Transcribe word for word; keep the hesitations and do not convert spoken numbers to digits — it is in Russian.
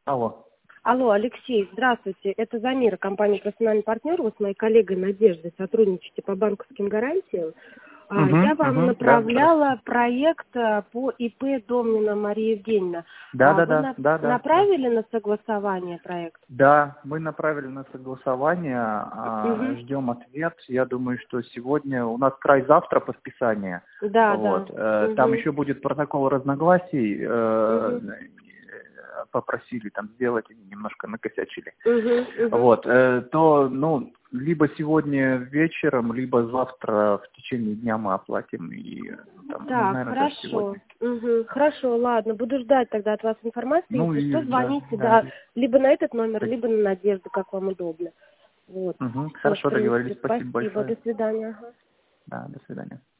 Алло. Алло, Алексей, здравствуйте. Это Замира, компания «Профессиональный партнер». Вы с моей коллегой Надеждой сотрудничаете по банковским гарантиям. А, Угу, Я вам угу, да, направляла проект а, по ИП Домнина Мария Евгеньевна. да, А да, Вы да, на- да, да, да. направили на согласование проект? Да, мы направили на согласование, а, Угу. ждем ответ. Я думаю, что сегодня у нас край завтра по списанию. Да, да. Вот. э, Там Угу. еще будет протокол разногласий. э, Угу. Попросили там сделать, они немножко накосячили. Угу. Угу. Вот. э, То, ну, либо сегодня вечером, либо завтра в течение дня мы оплатим. И, там, ну, Так, наверное, даже хорошо. сегодня. Угу. Хорошо, ладно, буду ждать тогда от вас информации. Ну Если что, и да, звоните, да. да, либо на этот номер, либо на Надежду, как вам удобно. Вот. Угу, Все, хорошо, в принципе, договорились. Спасибо спасибо. большое. До свидания. Ага. Да, до свидания.